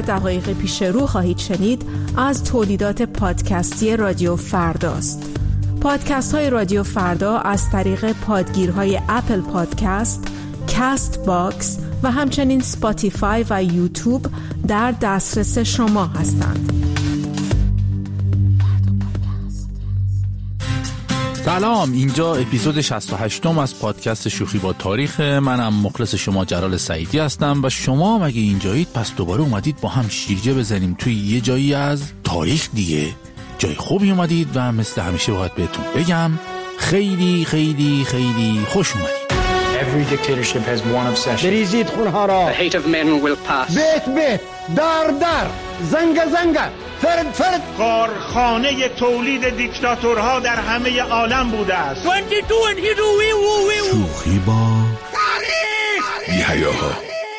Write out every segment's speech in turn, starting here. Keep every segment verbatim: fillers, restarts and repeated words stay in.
در دقایق پیش رو خواهید شنید از تولیدات پادکستی رادیو فرداست. پادکست های رادیو فردا از طریق پادگیرهای اپل پادکست، کاست باکس و همچنین سپاتیفای و یوتیوب در دسترس شما هستند. سلام، اینجا اپیزود شصت و هشت از پادکست شوخی با تاریخ. منم مخلص شما جلال سعیدی هستم و شما مگه اینجایید پس دوباره اومدید با هم شیرجه بزنیم توی یه جایی از تاریخ دیگه. جای خوبی اومدید و مثل همیشه باید بهتون بگم خیلی خیلی خیلی خوش اومدید. Every dictatorship has one obsession. بریزید خونها را. The hate of men will pass. بیت بیت، در در، زنگ زنگ، فرد فرد. کارخانه تولید دیکتاتورها در همه عالم بوده است. شوخی با تاریخ. بی‌حیاها.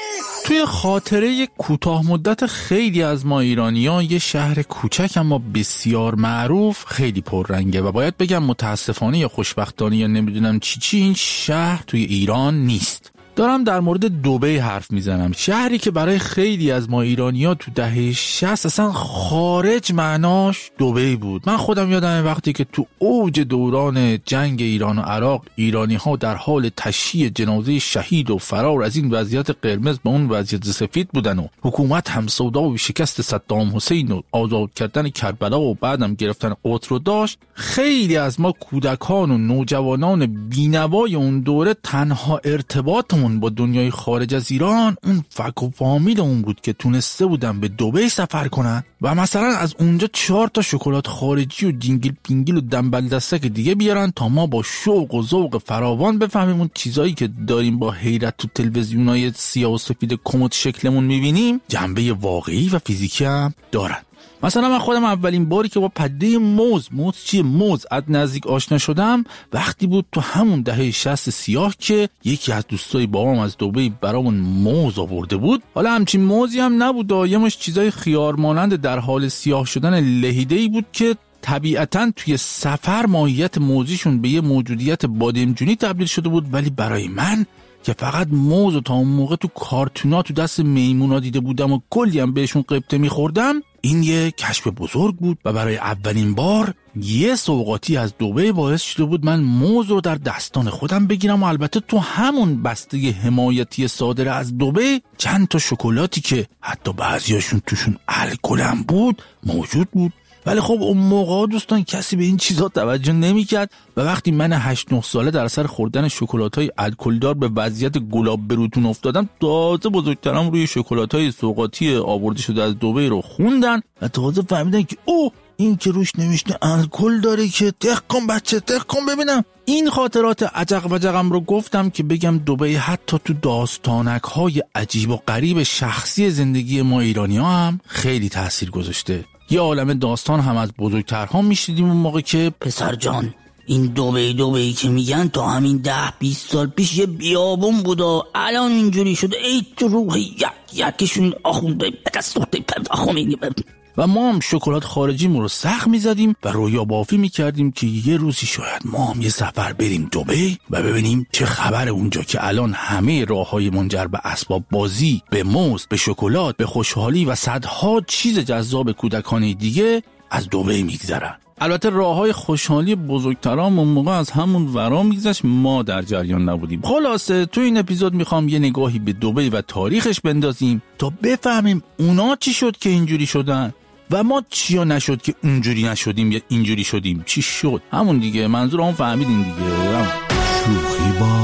توی خاطره کوتاه مدت خیلی از ما ایرانی‌ها یه شهر کوچک اما بسیار معروف خیلی پررنگه و باید بگم متاسفانه یا خوشبختانه یا نمیدونم چی چی این شهر توی ایران نیست. دارم در مورد دبی حرف میزنم، شهری که برای خیلی از ما ایرانی‌ها تو دهه شصت اصلا خارج معناش دبی بود. من خودم یادم وقتی که تو اوج دوران جنگ ایران و عراق ایرانی‌ها در حال تشییع جنازه شهید و فرار از این وضعیت قرمز به اون وضعیت سفید بودن و حکومت هم سودا و شکست صدام حسین و آزاد کردن کربلا و بعدم گرفتن قدس رو داشت، خیلی از ما کودکان و نوجوانان بی‌نوای اون دوره تنها ارتباط با دنیای خارج از ایران اون فک و فامیل اون بود که تونسته بودن به دبی سفر کنن و مثلا از اونجا چهار تا شکلات خارجی و جینگل پینگل و دنبل دستک دیگه بیارن تا ما با شوق و ذوق فراوان بفهمیم اون چیزایی که داریم با حیرت تو تلویزیونای سیاه و سفید کمد شکلمون میبینیم جنبه واقعی و فیزیکی هم دارن. مثلا من خودم اولین باری که با پدیده موز موز چیه موز از نزدیک آشنا شدم وقتی بود تو همون دهه شصت سیاه که یکی از دوستای بابام از دبی برامون موز آورده بود. حالا همچین موزی هم نبود، یه مش چیزای خیار مانند در حال سیاه شدن لهیده‌ای بود که طبیعتاً توی سفر ماهیت موزیشون به یه موجودیت بادمجونی تبدیل شده بود، ولی برای من که فقط موز و تا اون موقع تو کارتونا تو دست میمونا دیده بودم و کلی هم بهشون قبطه میخوردم، این یه کشف بزرگ بود و برای اولین بار یه سوغاتی از دبی باعث شده بود من موز رو در دستان خودم بگیرم و البته تو همون بسته حمایتی صادر از دبی چند تا شکلاتی که حتی بعضیاشون توشون الکل هم بود موجود بود. ولی خب اون موقع دوستان کسی به این چیزا توجه نمی‌کرد و وقتی من هشت نه ساله در سر خوردن شکلات‌های الکلدار به وضعیت گلاب بروتون افتادم، تازه بزرگترم روی شکلات‌های سوغاتی آورده شده از دبی رو خوندن و تازه فهمیدن که او این که روش نوشته الکل داره که تق کن بچه تق کن ببینم. این خاطرات عجق و جقم رو گفتم که بگم دبی حتی تو داستانک‌های عجیب و غریب شخصی زندگی ما ایرانی‌ها هم خیلی تأثیر گذاشته. یه عالم داستان هم از بزرگترها میشیدیم اون موقع که پسر جان این دبی دبی که میگن تا همین ده بیست سال پیش یه بیابون بود و الان اینجوری شده. ای تو روح یک یکشون آخونده بکستوخته آخونده. و ما هم شکلات خارجیمون رو سخت میزدیم و رویا بافی میکردیم که یه روزی شاید ما هم یه سفر بریم دبی و ببینیم چه خبر اونجا که الان همه راههای منجر به اسباب بازی، به موز، به شکلات، به خوشحالی و صدها چیز جذاب کودکانه دیگه از دبی میگذرن. البته راههای خوشحالی بزرگترام اون موقع از همون ورا میگذشت، ما در جریان نبودیم. خلاصه تو این اپیزود میخوام یه نگاهی به دبی و تاریخش بندازیم تا بفهمیم اونا چی شد که اینجوری شدن و ما چیا نشد که اونجوری نشدیم یا اینجوری شدیم. چی شد؟ همون دیگه، منظور هم فهمیدین دیگه. همون. شوخی با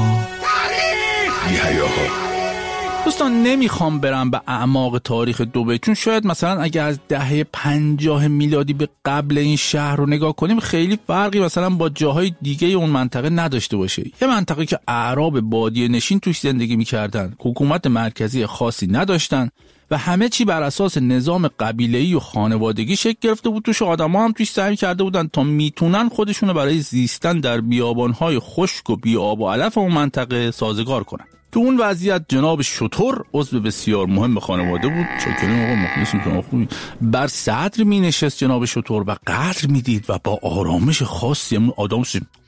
تاریخ. بی‌حیاها. دوستان نمیخوام برم به اعماق تاریخ دبی، چون شاید مثلا اگه از دهه پنجاه میلادی به قبل این شهر رو نگاه کنیم خیلی فرقی مثلا با جاهای دیگه اون منطقه نداشته باشه. یه منطقه که اعراب بادیه نشین توش زندگی میکردن، حکومت مرکزی خاصی نداشتن و همه چی بر اساس نظام قبیله‌ای و خانوادگی شکل گرفته بود. توش آدم‌ها هم توش سعی کرده بودن تا میتونن خودشونو برای زیستن در بیابان‌های خشک و بی‌آب و علف اون منطقه سازگار کنن. تو اون وضعیت جناب شتر عضو بسیار مهم خانواده بود، چاکرین آقا مخلصیم شما خوبی، بر صدر می نشست جناب شتر و قدر می دید و با آرامش خاصی همون آدم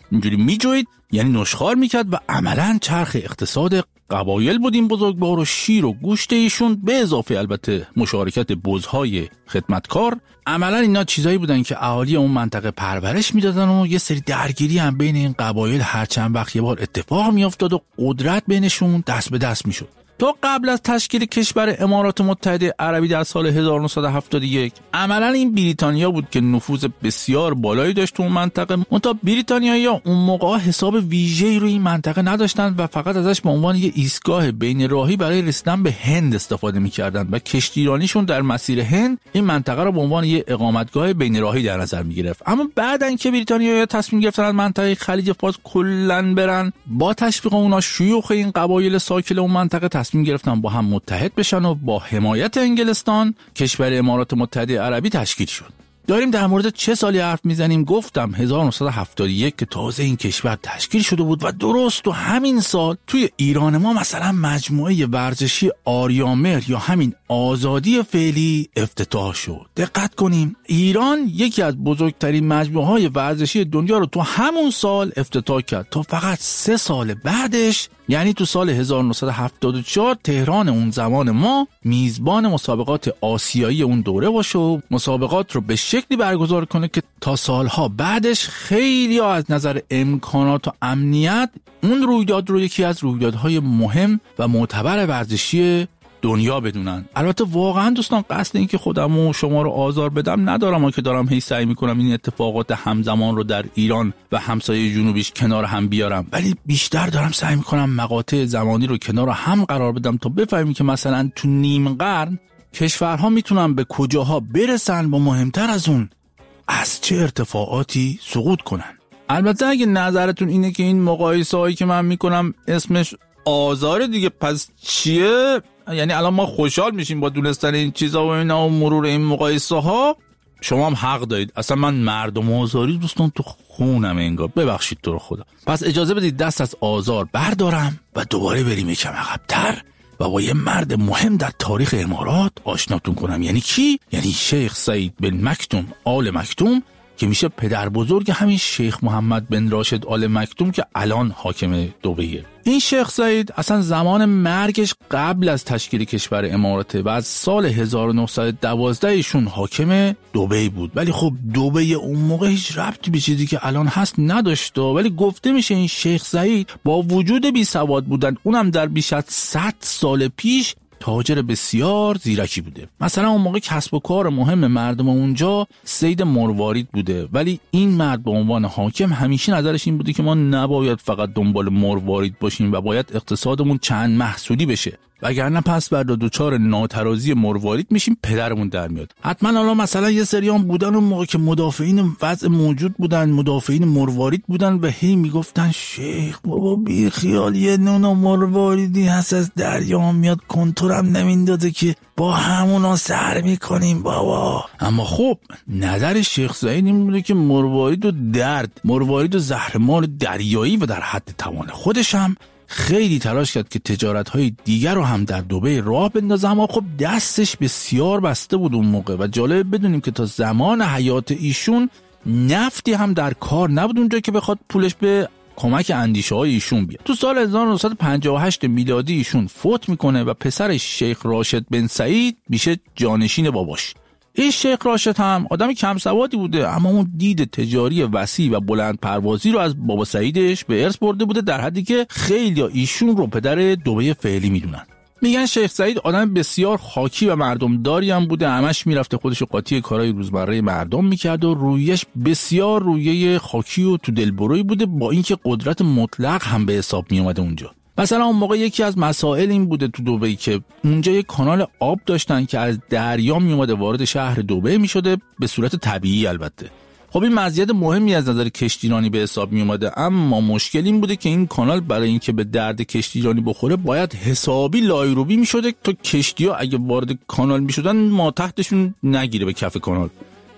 اینجوری میجوید، یعنی نشخوار میکرد و عملاً چرخ اقتصاد قبایل بود این بزرگوار و شیر و گوشت ایشون به اضافه البته مشارکت بزهای خدمتکار. عملاً اینا چیزایی بودن که اهالی اون منطقه پرورش میدادن و یه سری درگیری هم بین این قبایل هر چند وقت یه بار اتفاق میافتاد و قدرت بینشون دست به دست میشد. تا قبل از تشکیل کشور امارات متحده عربی در سال هزار و نهصد و هفتاد و یک عملاً این بریتانیا بود که نفوذ بسیار بالایی داشت تو اون منطقه. منتها بریتانیایی‌ها اون موقع حساب ویژه‌ای روی این منطقه نداشتن و فقط ازش به عنوان یه ایستگاه بین راهی برای رسیدن به هند استفاده می‌کردن و کشتیرانیشون در مسیر هند این منطقه رو به عنوان یه اقامتگاه بین راهی در نظر می‌گرفت. اما بعدن که بریتانیایی‌ها تصمیم گرفتن از منطقه خلیج فارس کلاً برن، با تشویق اونها شیوخ این قبایل ساکن اون منطقه تصمیم گرفتن با هم متحد بشن و با حمایت انگلستان کشور امارات متحده عربی تشکیل شد. داریم در مورد چه سالی حرف میزنیم؟ گفتم هزار و نهصد و هفتاد و یک که تازه این کشور تشکیل شده بود و درست تو همین سال توی ایران ما مثلا مجموعه ورزشی آریامهر یا همین آزادی فعلی افتتاح شد. دقت کنیم، ایران یکی از بزرگترین مجموعه‌های ورزشی دنیا رو تو همون سال افتتاح کرد تا فقط سه سال بعدش، یعنی تو سال هزار و نهصد و هفتاد و چهار، تهران اون زمان ما میزبان مسابقات آسیایی اون دوره باشه و مسابقات رو به شکلی برگزار کنه که تا سالها بعدش خیلی ها از نظر امکانات و امنیت اون رویداد رو یکی از رویدادهای مهم و معتبر ورزشی دنیا بدونن. البته واقعا دوستان قصد این که خودم و شما رو آزار بدم ندارم، اما که دارم هی سعی میکنم این اتفاقات همزمان رو در ایران و همسایه جنوبیش کنار هم بیارم، ولی بیشتر دارم سعی میکنم مقاطع زمانی رو کنار هم قرار بدم تا بفهمیم که مثلا تو نیم قرن کشورها میتونن به کجاها برسن و مهمتر از اون از چه ارتفاعاتی سقوط کنن. البته اگه نظرتون اینه که این مقایسه هایی که من میکنم اسمش آزار دیگه، پس چیه؟ یعنی الان ما خوشحال میشیم با دونستن این چیزا و اینا و مرور این مقایسه ها، شما هم حق دارید. اصلا من مردم آزاری دوستان تو خونم انگار، ببخشید تو رو خدا. پس اجازه بدید دست از آزار بردارم و دوباره بریم یکم عقب‌تر و با یه مرد مهم در تاریخ امارات آشناتون کنم. یعنی کی؟ یعنی شیخ سعید بن مکتوم آل مکتوم که میشه پدر بزرگ همین شیخ محمد بن راشد آل مکتوم که الان حاکم دبیه. این شیخ سعید اصلا زمان مرگش قبل از تشکیل کشور اماراته و از سال هزار و نهصد و دوازده ایشون حاکم دبی بود. ولی خب دبی اون موقع هیچ ربطی به چیزی که الان هست نداشت، ولی گفته میشه این شیخ سعید با وجود بی سواد بودن، اونم در بیش از صد سال پیش، تاجر بسیار زیرکی بوده. مثلا اون موقع کسب و کار مهم مردم اونجا صید مروارید بوده، ولی این مرد به عنوان حاکم همیشه نظرش این بوده که ما نباید فقط دنبال مروارید باشیم و باید اقتصادمون چند محصولی بشه، وگرنه پس بعد دوچار ناترازی مروارید میشیم پدرمون در میاد. حتما حالا مثلا یه سریان بودن اون موقع که مدافعین وضع موجود بودن، مدافعین مروارید بودن و هی میگفتن شیخ بابا بی خیال، یه نونا مرواریدی هست از دریا میاد، کنتورم نمیندازه که با همونا سر میکنیم بابا. اما خب نظر شیخ سعید این بوده که مروارید و درد، مروارید و زهرمار دریایی و در حد توان خودش هم خیلی تلاش کرد که تجارت‌های دیگر رو هم در دبی راه بندازه، اما خب دستش بسیار بسته بود اون موقع و جالب بدونیم که تا زمان حیات ایشون نفتی هم در کار نبود اونجا که بخواد پولش به کمک اندیشه‌های ایشون بیاد. تو سال هزار و نهصد و پنجاه و هشت میلادی ایشون فوت میکنه و پسرش شیخ راشد بن سعید میشه جانشین باباش. این شیخ راشد هم آدم کم سوادی بوده، اما اون دید تجاری وسیع و بلند پروازی رو از بابا سعیدش به ارث برده بوده، در حدی که خیلی ایشون رو پدر دبی فعلی میدونن. میگن شیخ سعید آدم بسیار خاکی و مردمداری هم بوده، همش میرفته خودشو قاطی کارهای روزمره مردم میکرد و رویش بسیار رویه خاکی و تو دلبرویی بوده، با اینکه قدرت مطلق هم به حساب میومده اونجا. مثلا اون موقع یکی از مسائل این بوده تو دبی که اونجا یک کانال آب داشتن که از دریا می اومده وارد شهر دبی می شده، به صورت طبیعی البته. خب این مزیت مهمی از نظر کشتیرانی به حساب می اومده، اما مشکل این بوده که این کانال برای اینکه به درد کشتیرانی بخوره باید حسابی لایروبی می شده تا کشتی‌ها اگه وارد کانال می شدن ما تحتشون نگیره به کف کانال.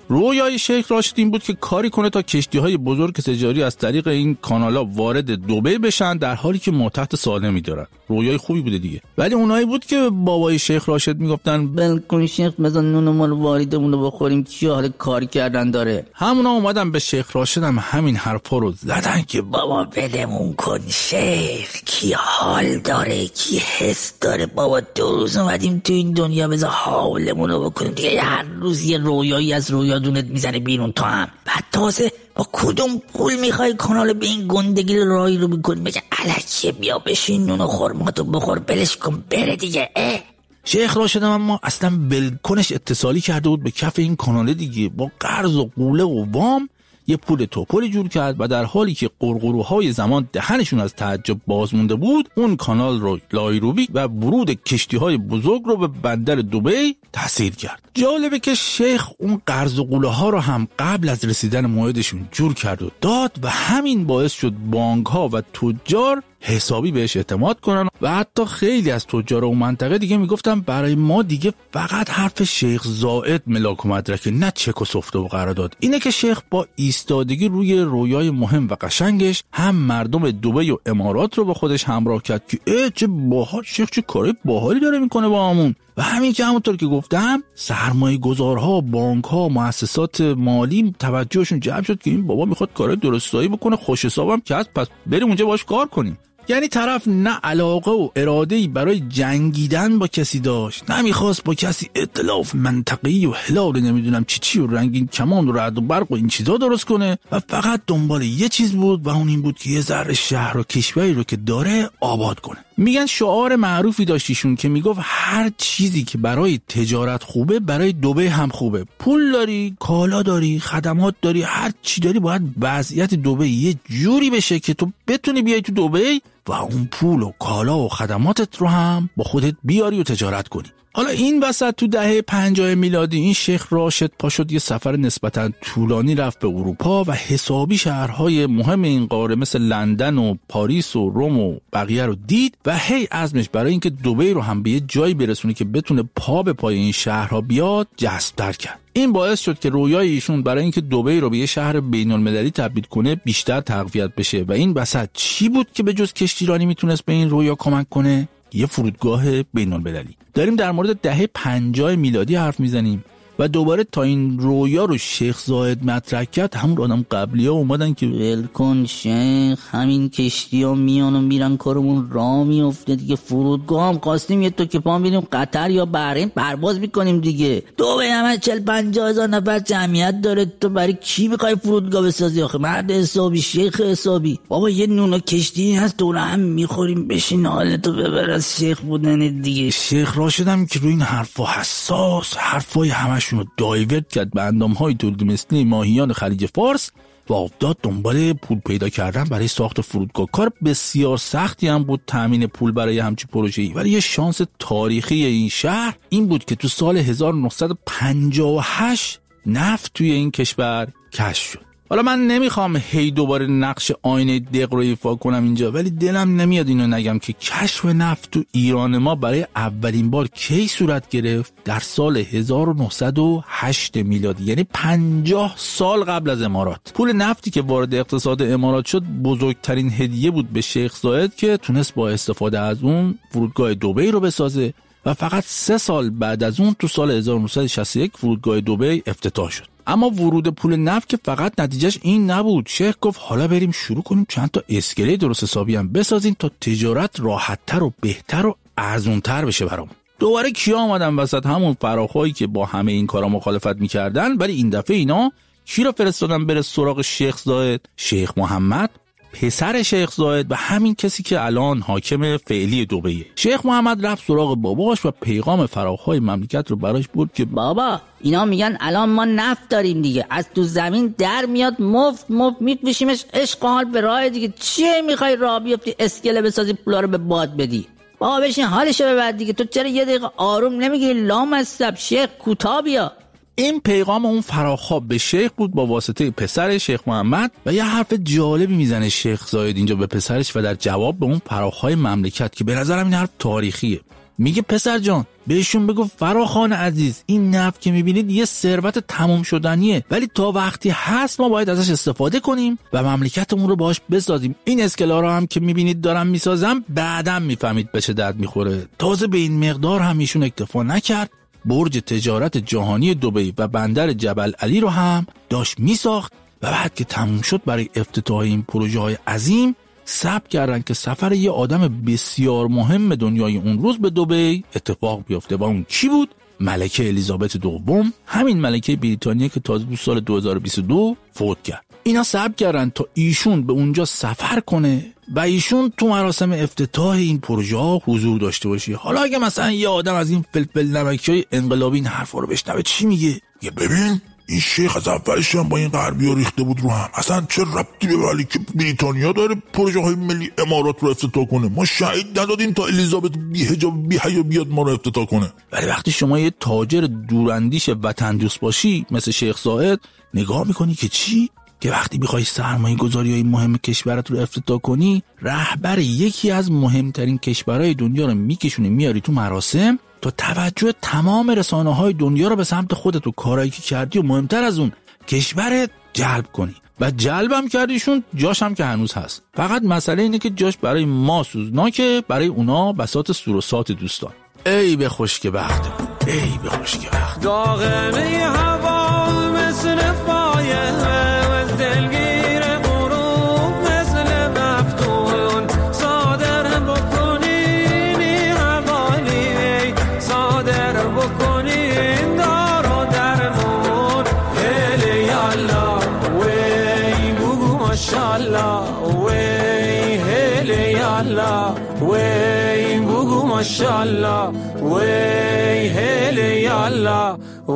رویای شیخ راشد این بود که کاری کنه تا کشتی‌های بزرگ تجاری از طریق این کانال‌ها وارد دبی بشن، در حالی که ما تحت سالمی دارن. رویای خوبی بوده دیگه. ولی اونایی بود که بابای شیخ راشد میگفتن بلکن شیخ بزن نون مال والیدمون رو بخوریم، چی حال کار کردن داره. همونا اومدن به شیخ راشد هم همین حرفا رو زدن که بابا ولمون کن شیخ، کی حال داره کی حس داره بابا، دو روز اومدیم تو این دنیا بذار حالمون رو بکنیم دیگه. هر روز یه رویایی از رویادونت میزنه بیرون تو هم. بعد تازه با کدوم پول میخوای کانال به این گندگی راهی رو بکنی؟ بگه الکیه بیا بشین نون و خرماتو بخور بلش کن بره دیگه. اه. شیخ راشد اما اصلا بلکنش اتصالی کرده بود به کف این کانال دیگه، با قرض و قوله و وام یه پول توپلی جور کرد و در حالی که قرقروهای زمان دهنشون از تعجب باز مونده بود، اون کانال رو لایروبی و ورود کشتی‌های بزرگ رو به بندر دبی تسهیل کرد. جالبه که شیخ اون قرض و قوله ها رو هم قبل از رسیدن موعدشون جور کرد و داد و همین باعث شد بانک‌ها و تجار حسابی بهش اعتماد کنن و حتی خیلی از تجار اون منطقه دیگه میگفتن برای ما دیگه فقط حرف شیخ زائد ملاک و مدرکه، نه چک و سفته و قرارداد. اینه که شیخ با ایستادگی روی رویای مهم و قشنگش هم مردم دبی و امارات رو با خودش همراه کرد که اه چه باحال، شیخ چه کاری باحالی داره میکنه با همون. و همین که همونطور که گفتم سرمایه گذارها، بانک ها، مؤسسات مالی توجهشون جلب شد که این بابا میخواد کارهای درستایی بکنه، خوش حسابم که هست، پس بریم اونجا باش کار کنیم. یعنی طرف نه علاقه و اراده‌ای برای جنگیدن با کسی داشت، نه میخواست با کسی ائتلاف منطقه‌ای و هلال نمیدونم چی چی و رنگین کمان و رعد و برق و این چیزا درست کنه و فقط دنبال یه چیز بود و اون این بود که یه ذره شهر و کشوری رو که داره آباد کنه. میگن شعار معروفی داشتیشون که میگفت هر چیزی که برای تجارت خوبه برای دبی هم خوبه. پول داری، کالا داری، خدمات داری، هر چی داری باید وضعیت دبی یه جوری بشه که تو بتونی بیای تو دبی و اون پول و کالا و خدماتت رو هم با خودت بیاری و تجارت کنی. حالا این وسط تو دهه پنجاه میلادی این شیخ راشد پا شد یه سفر نسبتاً طولانی رفت به اروپا و حسابی شهرهای مهم این قاره مثل لندن و پاریس و روم و بقیه رو دید و هی عزمش برای اینکه دبی رو هم به یه جایی برسونه که بتونه پا به پای این شهرها بیاد جذب‌تر کرد. این باعث شد که رویای ایشون برای اینکه دبی رو به یه شهر بین‌المللی تبدیل کنه بیشتر تقویت بشه. و این وسط چی بود که به جز کشتیرانی میتونست به این رویا کمک کنه؟ یه فرودگاه بین‌المللی. داریم در مورد دهه پنجاه میلادی حرف میزنیم و دوباره تا این رویا رو شیخ زاید مطرح کرد همون آدم قبلی ها اومدن که ولکن شیخ، همین کشتی ها میان و میرن کارمون را میفته دیگه. فرودگاه هم خواستیم یه تو که پا بریم قطر یا بحرین پرواز میکنیم دیگه. دبی همه چل پنجاه هزار نفر جمعیت داره، تو برای کی میخوای فرودگاه بسازی آخه؟ مرد حسابی، شیخ حسابی. بابا یه نون و کشتی هست دور هم میخوریم، بشین حالتو ببر از شیخ بودن دیگه. شیخ راشدم که روی این حرفا حساس، حرفای همشون رو دایورت کرد به اندامهای تولید مثلی ماهیان خلیج فارس و افتاد دنبال پول پیدا کردن برای ساخت فرودگاه. کار بسیار سختی هم بود تامین پول برای همچین پروژه‌ای، ولی یه شانس تاریخی این شهر این بود که تو سال هزار و نهصد و پنجاه و هشت نفت توی این کشور کشف شد. حالا من نمیخوام هی دوباره نقش آینه دق رو ایفا کنم اینجا، ولی دلم نمیاد اینو نگم که کشف نفت تو ایران ما برای اولین بار کی صورت گرفت؟ در سال هزار و نهصد و هشت میلادی، یعنی پنجاه سال قبل از امارات. پول نفتی که وارد اقتصاد امارات شد بزرگترین هدیه بود به شیخ زاید که تونست با استفاده از اون فرودگاه دبی رو بسازه و فقط سه سال بعد از اون تو سال هزار و نهصد و شصت و یک فرودگاه دبی افتتاح شد. اما ورود پول نفت که فقط نتیجهش این نبود. شیخ گفت حالا بریم شروع کنیم چند تا اسکله درست حسابی هم بسازیم تا تجارت راحت‌تر و بهتر و ارزون‌تر بشه برامون. دوباره کیا اومدن وسط؟ همون فراخایی که با همه این کارا مخالفت می‌کردن، ولی این دفعه اینا کی رو فرستادن بره سراغ شیخ زاید؟ شیخ محمد، پسر شیخ زاید و همین کسی که الان حاکم فعلی دبیه. شیخ محمد رفت سراغ باباش و پیغام فراخای مملکت رو براش برد که بابا اینا میگن الان ما نفت داریم دیگه، از تو زمین در میاد مفت مفت میفروشیمش، عشق حال به راه دیگه. چیه میخوای راه بیفتی اسکله بسازی پولا رو به باد بدی؟ بابا بشین حالشو ببر دیگه. تو چرا یه دقیقه آروم نمیگیری؟ لامصب شیخ کوتاه بیا. این پیغام اون فراخواب به شیخ بود با واسطه پسر شیخ محمد و یه حرف جالبی میزنه شیخ زاید اینجا به پسرش و در جواب به اون فراخهای مملکت که به نظرم این حرف تاریخیه. میگه پسر جان بهشون بگو فراخوان عزیز، این نفت که میبینید یه ثروت تمام شدنیه، ولی تا وقتی هست ما باید ازش استفاده کنیم و مملکتمون رو باهاش بسازیم. این اسکلا رو هم که میبینید دارم میسازم بعداً میفهمید به چه درد میخوره. تازه به این مقدار هم ایشون اکتفا نکرد، برج تجارت جهانی دبی و بندر جبل علی رو هم داشت میساخت و بعد که تموم شد برای افتتاح این پروژه های عظیم ثبت کردن که سفر یه آدم بسیار مهم دنیای اون روز به دبی اتفاق بیفته و اون کی بود؟ ملکه الیزابت دوم، همین ملکه بریتانیا که تازه دو سال دو هزار و بیست و دو فوت کرد. اینا ثبت کردن تا ایشون به اونجا سفر کنه و ایشون تو مراسم افتتاح این پروژه ها حضور داشته باشه. حالا اگه مثلا یه آدم از این فلفل نمکیای انقلابی این حرفا رو بشنوه چی میگه؟ یه ببین این شیخ از اولش هم با این غربی‌ها ریخته بود رو هم، اصلا چه ربطی به ملکه بریتانیا داره پروژه های ملی امارات رو افتتاح کنه؟ ما شهید ندادیم تا الیزابت بی حجاب بی حیا بیاد ما رو افتتاح کنه. ولی وقتی شما یه تاجر دوراندیش وطن دوست باشی مثل شیخ زاید، نگاه میکنی که چی؟ که وقتی بخوای سرمایه گذاری های مهم کشورت رو افتتاح کنی، رهبر یکی از مهمترین کشورهای دنیا رو میکشونی میاری تو مراسم تا توجه تمام رسانه های دنیا رو به سمت خودت و کارایی که کردی و مهمتر از اون کشورت جلب کنی. و جلبم کردیشون، جاش هم که هنوز هست. فقط مسئله اینه که جاش برای ما سوزناکه، برای اونا بساط سور و سات دوستان. ای به خوشک بختمون، ای به خوشک بخت. داغمه هوا مثل فایه و دلگیر غروب مثل مفتون، صادر بکنین این حوالی، صادر بکنین دار و درمون. هلی یالا وی بگو ماشالله، وی هلی یالا وی بگو ماشالله، وی هلی یالا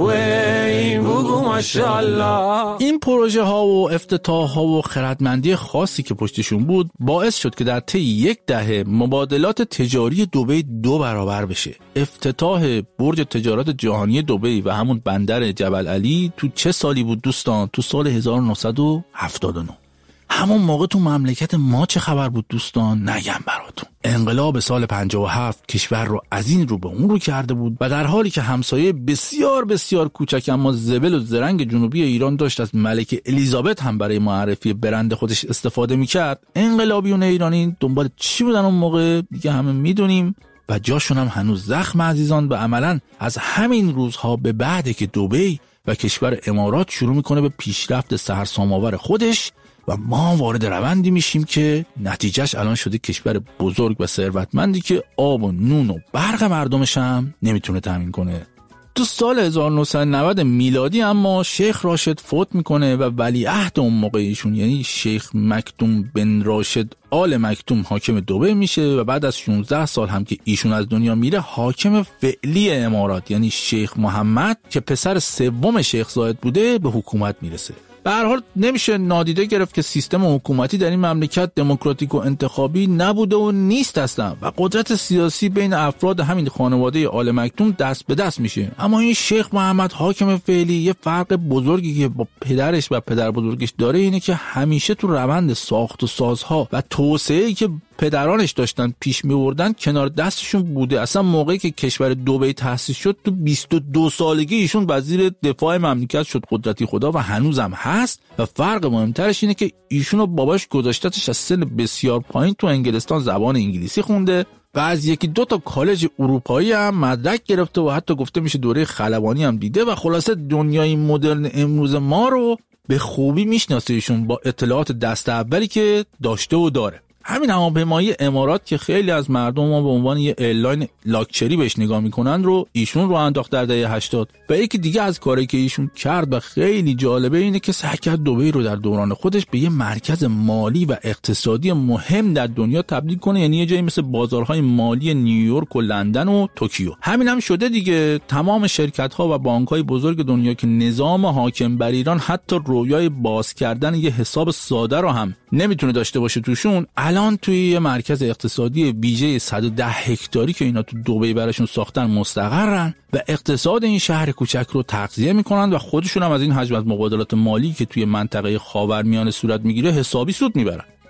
وی بگو ماشالله. این پروژه ها و افتتاح ها و خردمندی خاصی که پشتشون بود باعث شد که در طی یک دهه مبادلات تجاری دبی دو برابر بشه. افتتاح برج تجارت جهانی دبی و همون بندر جبل علی تو چه سالی بود دوستان؟ تو سال هزار و نهصد و هفتاد و نه. همون موقع تو مملکت ما چه خبر بود دوستان؟ نگم براتون. انقلاب سال پنجاه و هفت کشور رو از این رو به اون رو کرده بود و در حالی که همسایه بسیار بسیار کوچک اما زبل و زرنگ جنوبی ایران داشت از ملکه الیزابت هم برای معرفی برند خودش استفاده میکرد، انقلابیون ایرانی دنبال چی بودن اون موقع؟ دیگه همه میدونیم و جاشون هم هنوز زخم عزیزان. و عملاً از همین روزها به بعده که دبی و کشور امارات شروع میکنه به پیشرفت سرسام‌آور خودش و ما وارد روندی میشیم که نتیجهش الان شده کشور بزرگ و ثروتمندی که آب و نون و برق مردمش هم نمیتونه تامین کنه. تو سال هزار و نهصد و نود میلادی اما شیخ راشد فوت میکنه و ولیعهد اون موقع ایشون یعنی شیخ مکتوم بن راشد آل مکتوم حاکم دبی میشه و بعد از شانزده سال هم که ایشون از دنیا میره حاکم فعلی امارات یعنی شیخ محمد که پسر سوم شیخ زاید بوده به حکومت میرسه. به هر حال نمیشه نادیده گرفت که سیستم حکومتی در این مملکت دموکراتیک و انتخابی نبوده و نیست اصلا و قدرت سیاسی بین افراد همین خانواده آل مکتوم دست به دست میشه. اما این شیخ محمد حاکم فعلی یه فرق بزرگی که با پدرش و پدر بزرگش داره اینه که همیشه تو روند ساخت و سازها و توسعه‌ای که پدرانش داشتن پیش می‌بردن کنار دستشون بوده. اصلا موقعی که کشور دبی تأسیس شد تو بیست و دو سالگی ایشون وزیر دفاع مملکت شد، قدرتی خدا، و هنوزم هست. و فرق مهمترش اینه که ایشون و باباش گذاشتتش از سن بسیار پایین تو انگلستان زبان انگلیسی خونده و از یکی دو تا کالج اروپایی هم مدرک گرفته و حتی گفته میشه دوره خلبانی هم دیده و خلاصه دنیای مدرن امروز ما رو به خوبی میشناسه ایشون با اطلاعات دست اولی که داشته و داره. همین هواپیمایی امارات که خیلی از مردم ما به عنوان یه ایرلاین لاکچری بهش نگاه میکنن رو ایشون رو انداخت در دهه هشتاد. و یکی دیگه از کاری که ایشون کرد و خیلی جالبه اینه که سعی کرد دبی رو در دوران خودش به یه مرکز مالی و اقتصادی مهم در دنیا تبدیل کنه، یعنی یه جایی مثل بازارهای مالی نیویورک و لندن و توکیو. همین هم شده دیگه. تمام شرکت‌ها و بانک‌های بزرگ دنیا که نظام حاکم بر ایران حتی رویای باز کردن یه حساب ساده رو هم نمیتونه داشته باشه توشون، الان توی یه مرکز اقتصادی ویژه صد و ده هکتاری که اینا تو دبی براشون ساختن مستقرن و اقتصاد این شهر کوچک رو تغذیه میکنن و خودشون هم از این حجم از مبادلات مالی که توی منطقه خاورمیانه صورت میگیره حسابی سود میبرن.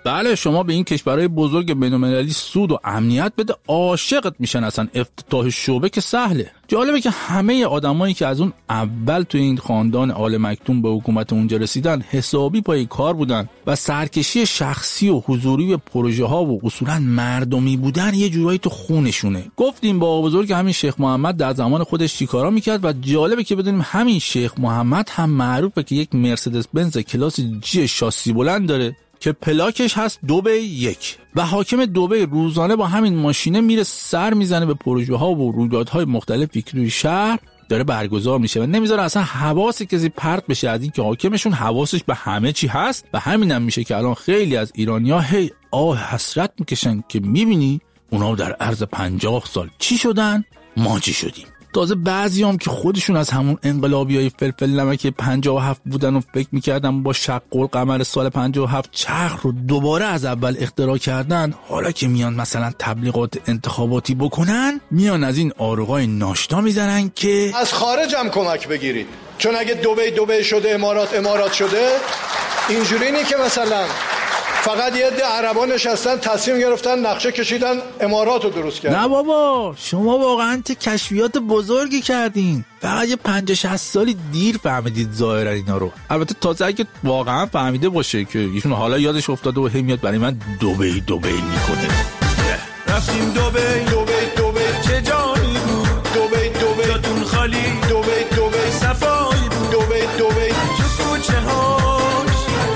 بله شما به این کشورهای بزرگ بین‌المللی سود و امنیت بده عاشقت میشن، اصلا افتتاح شعبه که سهله. جالبه که همه آدمایی که از اون اول تو این خاندان آل مکتوم به حکومت اونجا رسیدن حسابی پای کار بودن و سرکشی شخصی و حضوری به پروژه ها و اصولا مردمی بودن یه جورایی تو خونشونه. گفتیم با بزرگ همین شیخ محمد در زمان خودش چیکارا میکرد و جالبه که بدونیم همین شیخ محمد هم معروفه که یک مرسدس بنز کلاس جی شاسی بلند داره که پلاکش هست دبی یک و حاکم دبی روزانه با همین ماشینه میره سر میزنه به پروژه ها و رویدادهای مختلفی که توی شهر داره برگزار میشه و نمیذاره اصلا حواس کسی پرت بشه از این که حاکمشون حواسش به همه چی هست. و همین هم میشه که الان خیلی از ایرانی‌ها هی آه حسرت میکشن که میبینی اونا در عرض پنجاه سال چی شدن ما چی شدیم. تازه بعضی هم که خودشون از همون انقلابیای فلفل نمک پنجاه و هفت بودن و فکر میکردن با شق القمر سال پنجاه و هفت چرخ رو دوباره از اول اختراع کردن، حالا که میان مثلا تبلیغات انتخاباتی بکنن میان از این آروغای ناشتا میزنن که از خارج هم کمک بگیرید، چون اگه دبی دبی شده امارات امارات شده اینجوری نی که مثلا فقط یه عده عربا نشستن تصمیم گرفتن نقشه کشیدن امارات رو درست کردن. نه بابا شما واقعا ته کشفیات بزرگی کردین، فقط یه پنجاه شصت سالی دیر فهمیدید ظاهرا اینا رو. البته تازه اگه واقعا فهمیده باشه که ایشون حالا یادش افتاده و همیت برای من دبی دبی میکنه. رفتیم دبی دبی دبی چه جایی بود، دبی دبی جاتون خالی، دبی دبی صفایی بود، دبی دبی تو کوچه هاش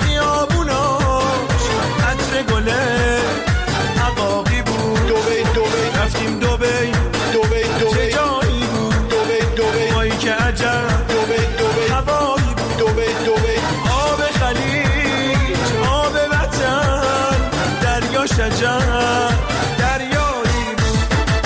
خیابوناش عطر گله عقاقی بود، دبی دبی رفتیم دبی دبی دبی چه جایی بود، دبی دبی مایی که عجب، دبی دبی هوایی بود، دبی دبی آب خلیج آب وطن دریا شجر دریایی بود،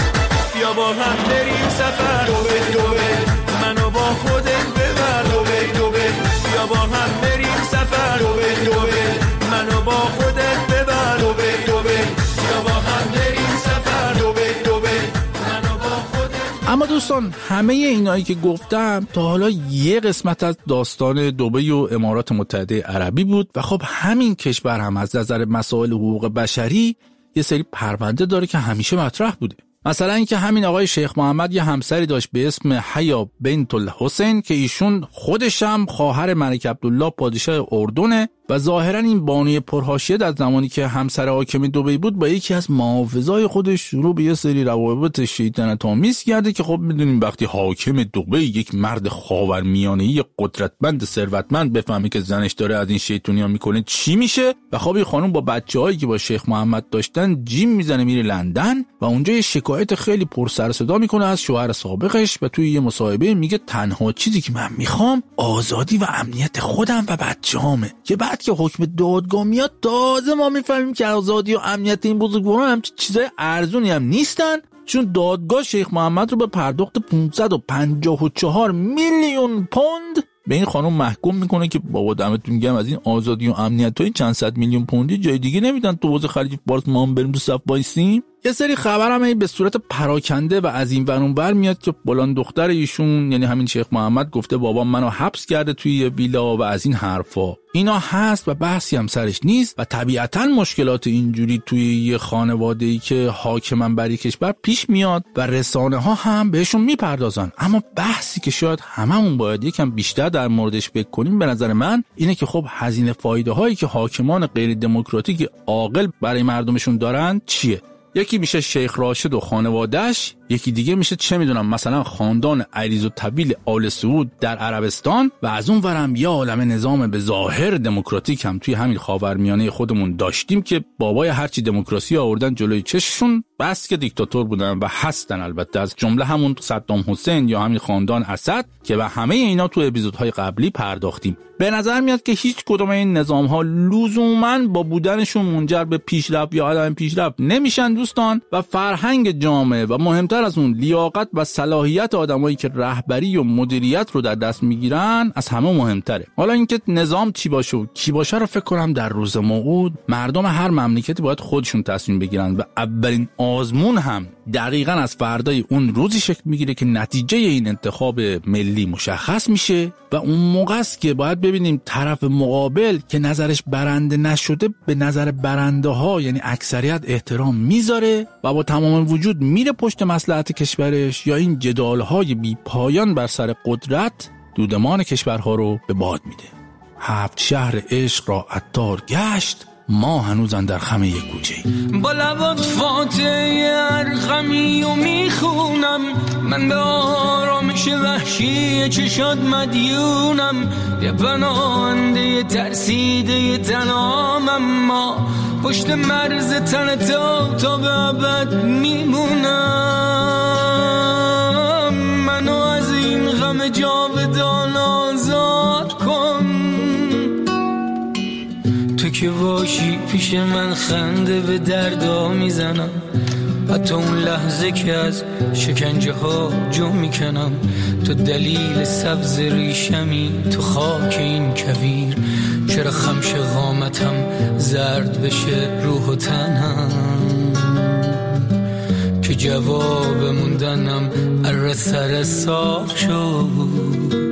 بیا با هم بریم سفر، دبی دبی منو با خودت ببر، دبی دبی بیا با هم بریم سفر، دبی دبی منو با خودت ببر، دبی دبی بیا با هم بریم سفر، دبی دبی منو با خودت. اما دوستان همه اینایی که گفتم تا حالا یه قسمت از داستان دبی و امارات متحده عربی بود و خب همین کشور هم از نظر مسائل حقوق بشری یه سری پرونده داره که همیشه مطرح بوده. مثلا اینکه همین آقای شیخ محمد یه همسری داشت به اسم حیا بنت الحسین که ایشون خودش هم خواهر ملک عبدالله پادشاه اردنه و ظاهرا این بانوی پرحاشیه در زمانی که همسر حاکم دبی بود با یکی از محافظای خودش شروع به یه سری روابط شیطنت آمیز کرده که خب میدونیم وقتی حاکم دبی یک مرد خاورمیانه‌ای قدرتمند ثروتمند بفهمه که زنش داره از این شیطونی‌ها میکنه چی میشه و خب این خانم با بچه‌هایی که با شیخ محمد داشتن جیم میزنه میره لندن و اونجا یه شکایت خیلی پر سر و صدا میکنه از شوهر سابقش و توی یه مصاحبه میگه تنها چیزی که من میخوام آزادی و امنیت خودم و بچه‌هامه. که بعد که حکم دادگاه میاد تازه ما میفهمیم که آزادی و امنیت این بزرگواران هم چیزای ارزونی هم نیستن، چون دادگاه شیخ محمد رو به پرداخت پانصد و پنجاه و چهار میلیون پوند به این خانم محکوم میکنه که بابا دمتون گرم از این آزادی و امنیت های چند صد میلیون پوندی جای دیگه نمیدن تو حوض خلیج فارس ما هم بریم تو صف وایسیم. یه سری خبر هم به صورت پراکنده و از این ور اون ور میاد که فلان دختر ایشون یعنی همین شیخ محمد گفته بابا منو حبس کرده توی یه ویلا و از این حرفا. اینا هست و بحثی هم سرش نیست و طبیعتاً مشکلات اینجوری توی یه خانواده‌ای که حاکمن بر کشور پیش میاد و رسانه ها هم بهشون میپردازن. اما بحثی که شاید هممون باید یکم بیشتر در موردش فکر کنیم به نظر من اینه که خب هزینه فایده هایی که حاکمان غیر دموکراتیک عاقل برای مردمشون دارن چیه؟ یکی میشه شیخ راشد و خانواده‌اش، یکی دیگه میشه چه میدونم مثلا خاندان عریض و طویل آل سعود در عربستان و از اون ورم یه عالمه نظام به ظاهر دموکراتیک هم توی همین خاورمیانه خودمون داشتیم که بابای هرچی دموکراسی آوردن جلوی چششون بس که دیکتاتور بودن و هستن، البته از جمله همون صدام حسین یا همین خاندان اسد که به همه اینا تو اپیزودهای قبلی پرداختیم. به نظر میاد که هیچ کدوم این نظام‌ها لزوماً با بودنشون منجر به پیشرفت یا عدم پیشرفت نمیشن دوستان و فرهنگ جامعه و مهمتر از اون لیاقت و صلاحیت آدمایی که رهبری و مدیریت رو در دست میگیرن از همه مهمتره. حالا اینکه نظام چی باشه و کی باشه رو فکر کنم در روز موعود مردم هر مملکتی باید خودشون تصمیم بگیرن و اولین آزمون هم دقیقاً از فردای اون روزی شکل میگیره که نتیجه این انتخاب ملی مشخص میشه و اون موقع است که باید ببینیم طرف مقابل که نظرش برنده نشده به نظر برنده ها یعنی اکثریت احترام میذاره و با تمام وجود میره پشت مصلحت کشورش یا این جدال های بی پایان بر سر قدرت دودمان کشورها رو به باد میده. هفت شهر عشق را عطار گشت، ما هنوزن در خم یک کوچه. با لبات فاتحه ارقمی و میخونم، من به آرامش وحشی چشات مدیونم، یه پناهنده ترسیده تنام، اما پشت مرز تن تا تا به ابد میمونم. منو از این غم جاودان آزاد کن، تو که باشی پیش من خنده به دردا میزنم، حتی اون لحظه که از شکنجه ها جو میکنم. تو دلیل سبز ریشمی تو خاک این کویر، چرا خمش قامتم زرد بشه روح و تنم، که جواب موندنم اره سر صاف شد.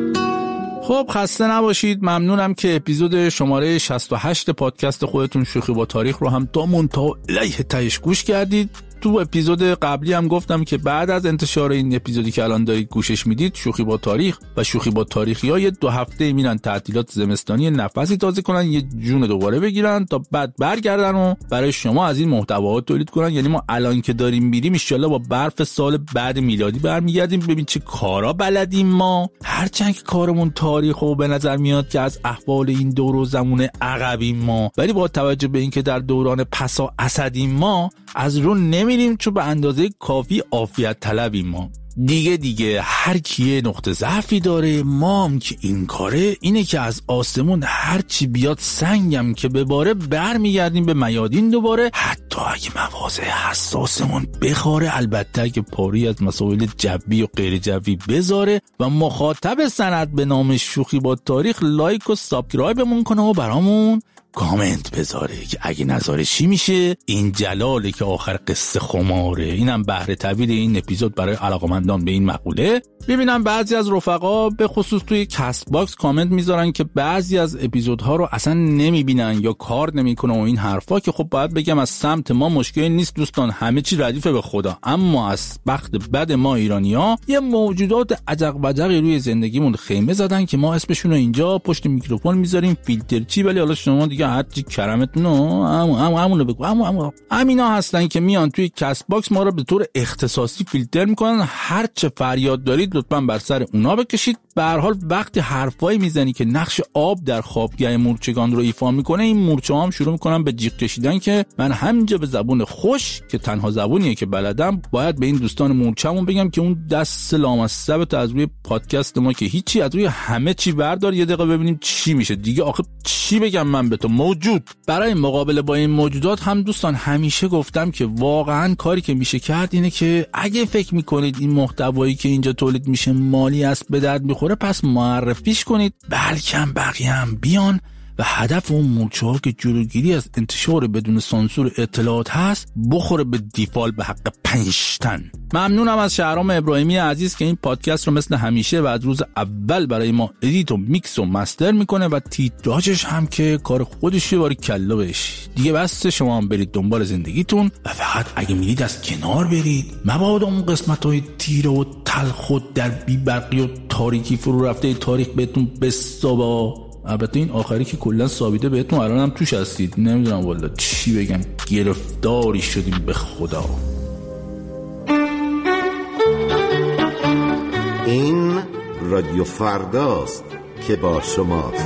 خب خسته نباشید، ممنونم که اپیزود شماره شصت و هشت پادکست خودتون شوخی با تاریخ رو هم تا منتها الیه تهش گوش کردید. تو اپیزود قبلی هم گفتم که بعد از انتشار این اپیزودی که الان دارید گوشش میدید، شوخی با تاریخ و شوخی با تاریخی‌ها یه دو هفته میرن تعطیلات زمستانی، نفسی تازه کنن، یه جون دوباره بگیرن تا بعد برگردن و برای شما از این محتواات تولید کنن. یعنی ما الان که داریم میریم ان شاءالله با برف سال بعد میلادی برمیگردیم. ببین چه کارا بلدیم ما، هرچند که کارمون تاریخ و به نظر میاد که از احوال این دور و زمونه عقبیم ما، ولی با توجه به اینکه در دوران پسا اسدیم ما از رو نمیریم، چون به اندازه کافی عافیت طلبیم ما. دیگه دیگه هر کیه نقطه ضعفی داره، ما هم که این کاره اینه که از آسمون هر چی بیاد سنگم که بباره برمیگردیم به میادین دوباره، حتی اگه مواضع حساسمون بخوره، البته اگه پاری از مسائل جوی و غیر جوی بذاره و مخاطب سند به نام شوخی با تاریخ لایک و سابسکرایبمون کنه و برامون کامنت بذاره که اگه نذاره چی میشه. این جلاله که آخر قصه خماره. اینم بهره طویل این اپیزود برای علاقمندان به این مقوله. ببینم بعضی از رفقا به خصوص توی کست باکس کامنت میذارن که بعضی از اپیزودها رو اصلا نمیبینن یا کار نمیکنه و این حرفا، که خب باید بگم از سمت ما مشکلی نیست دوستان، همه چی ردیفه به خدا، اما از بخت بد ما ایرانی‌ها یه موجودات عجق وجقی روی زندگیمون خیمه زدن که ما اسمشون رو اینجا پشت میکروفون میذاریم فیلترچی، ولی حالا شما دیگه هر چی کرمتون رو همون همونو بگو همون همون همینا هستن که میان توی کست باکس ما رو به طور اختصاصی فیلتر میکنن. هر چه فریاد دارید لطفاً بر سر اونا بکشید. به هر حال وقتی حرفایی میزنی که نقش آب در خوابگاه مورچگان رو ایفا میکنه، این مورچه هم شروع میکنن به جیغ کشیدن که من همینجا به زبون خوش که تنها زبونیه که بلدم باید به این دوستان مورچه‌مون بگم که اون دست لامصب از روی پادکست ما که هیچی، از روی همه چی بردار، یه دقیقه ببینیم چی میشه دیگه. آخه چی بگم من به تو موجود. برای مقابله با این موجودات هم دوستان همیشه گفتم که واقعا کاری که میشه کرد اینه که اگه فکر میکنید این محتوایی که اینجا تولید میشه مالی است، به درد میخوره، پس معرفیش کنید، بلکه بقیه هم بیان و هدف اون مورچه ها که جلوگیری از انتشار بدون سانسور اطلاعات هست بخوره به دیفال به حق پنجتن. ممنونم از شهرام ابراهیمی عزیز که این پادکست رو مثل همیشه و از روز اول برای ما ادیت و میکس و مستر میکنه و تیتراژش هم که کار خودشه، باری کلا بهش. دیگه بس شما هم برید دنبال زندگیتون و فقط اگه میرید از کنار برید، مبادا اون قسمت‌های تیره و تلخ و در بی برقی و تاریکی فرو رفته تاریخ بهتون بسابا. البته این آخری که کلا ثابته بهتون الان هم توش هستید، نمیدونم والا چی بگم، گرفتاری شدیم به خدا. این رادیو فرداست که با شماست.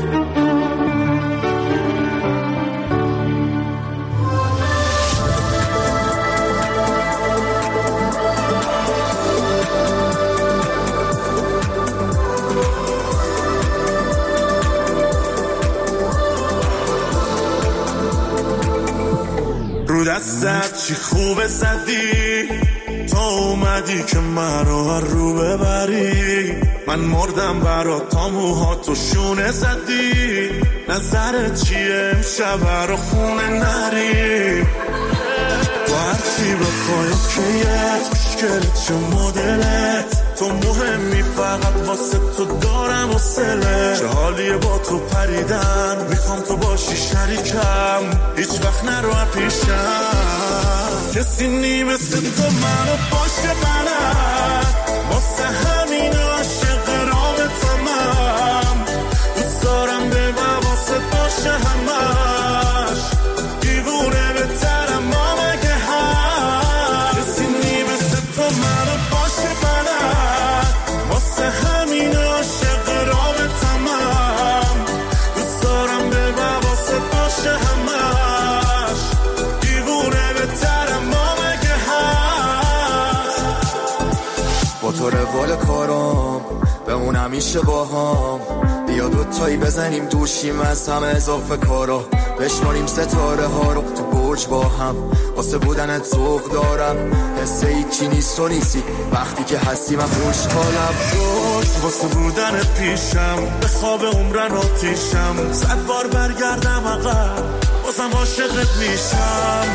رو دستت چی خوبه زدی، تا اومدی که مرا رو ببری، من مردم برا تا موهاتو شونه زدی، نظرت چیه امشب رو خونه نری، با هرچی بخوای اوکیت مشکلت چه مدلت تو مهمی فقط واسه تو دارم و سله چه حالیه با تو پریدن میخوام تو باشی شریکم هیچ وقت نرو پیشم کسی نی مثل تو منو باشه بلد واسه همین عاشق رابطمم دوست دارم به واسه باشه همش دیوونه بهترم ما مگه هم کسی نی مثل تو منو باشه بلد واسه همین عاشق رابطمم دوست دارم به واسه باشه همش دیوونه بهترم ما مگه هست با تو روال کارم بمون همیشه با هم بیا دوتایی بزنیم دوشیم از همه اضافه کارا بشماریم ستاره ها رو تو برج با هم واسه بودنت ذوق دارم حس هیچی نیست و نیستی وقتی که هستی من خوشحالم روش واسه بودنت پیشم به خواب عمرن آتیشم صد بار برگردم عقب بازم عاشقت میشم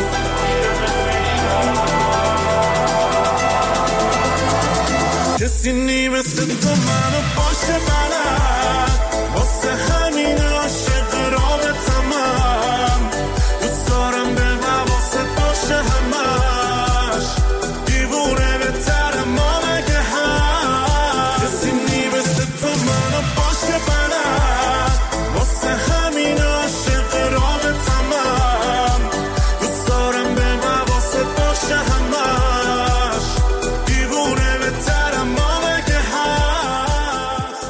کسی نی مثل تو منو باشه بلد واسه همین عاشق رابطمم دوست دارم به واسه باشه همش دیوونه بهترم ما مگه هم کسی نی مثل تو منو باشه بلد واسه همین عاشق رابطمم دوست دارم به واسه باشه همش دیوونه بهترم ما مگه هست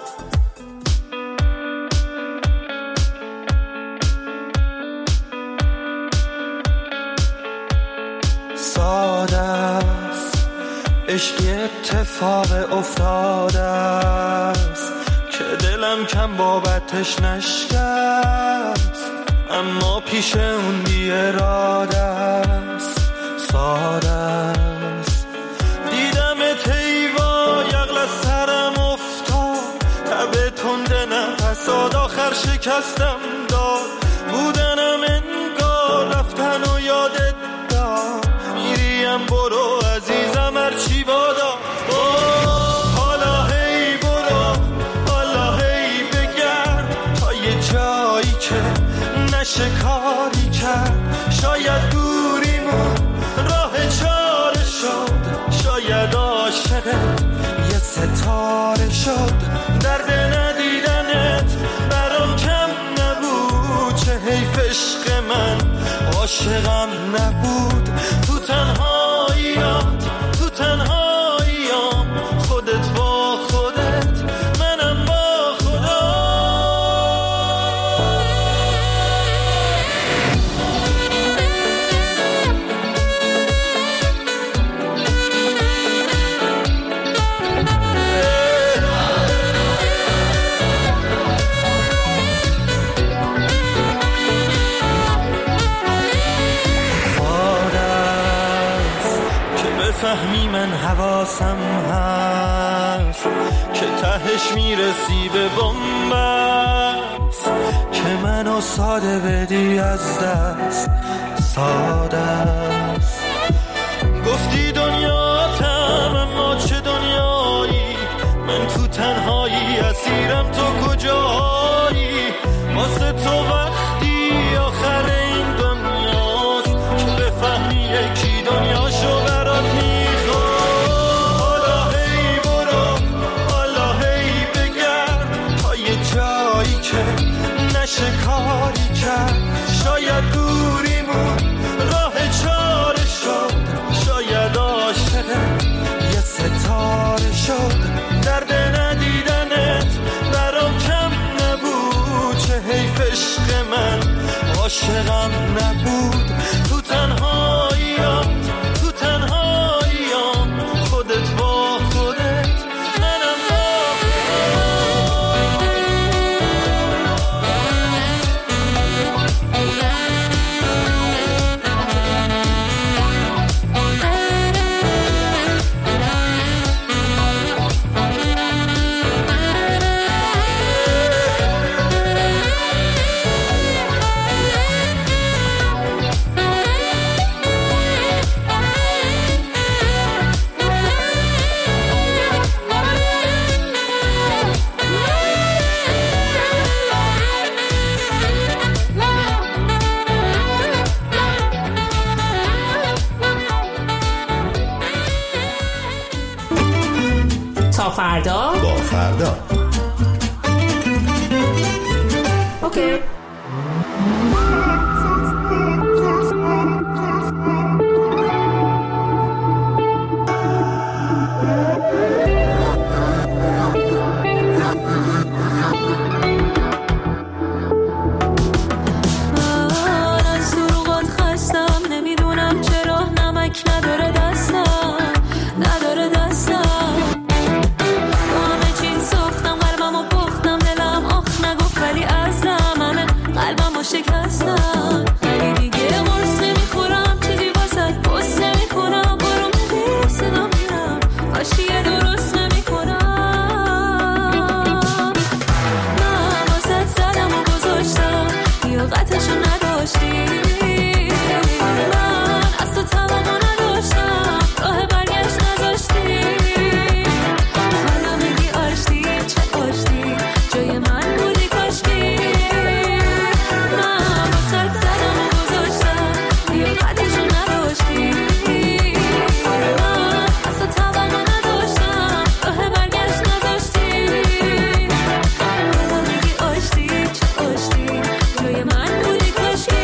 ساده است عشقی اتفاق افتاده است که دلم کم بابتش نشکست اما پیش اون بی اراده است ساده است دیدم تیوا یغل از سرم افتاد تب تنده نفساد آخر شکستم داد بودنم انگار رفتن و یادت داد میریم برو عزیزم هرچی بادا حالا هی برو حالا هی بگرد تا یه جایی که نشه کاری کرد شاید دوریمون راه چاره شد شاید عاشق یه ستاره شد درد ندیدنت برام کم نبود چه حیف عشق من عاشقم نبود تو تنهاییات تو تنهاییام خودت با خودت منم با خدا فهمی من حواسم هست که تهش میرسی به بنبست که منو ساده بدی از دست ساده است گفتی دنیاتم اما چه دنیایی من تو تنهایی اسیرم تو کجایی واسه تو وقتی آخر این دنیاست که بفهمی یکی دنیاشو برات میخواد حالا هی برو حالا هی بگرد تا یه جایی که نشه کاری کرد شاید دوریمون راه چاره شد شاید عاشق یه ستاره شد درد ندیدنت برام کم نبود چه حیف عشق من عاشقم نبود تو تنهاییات تو تنهاییام خودت با خودت منم با فردا با فردا. اوکی. نداره دستم نداره دستم با همه چیز ساختم قلبمو پختم دلم آخ نگفت ولی ازم همه قلبمو شکستم ولی دیگه قرص نمیخورم چیزی واسه بس نمیکنم برو میدی صدا میرم آشیه درست نمیکنم من واسه زدم و گذاشتم لیاقتشو نداشتی من از تو طبقا نداشتم راه برگشت نذاشتی حالا میگی آشتی چه آشتی جای من بودی کاشکی من واسه زدم و گذاشتم لیاقتشو نداشتی من از تو طبقا نداشتم راه برگشت نذاشتی حالا میگی آشتی چه آشتی جای من بودی کاشکی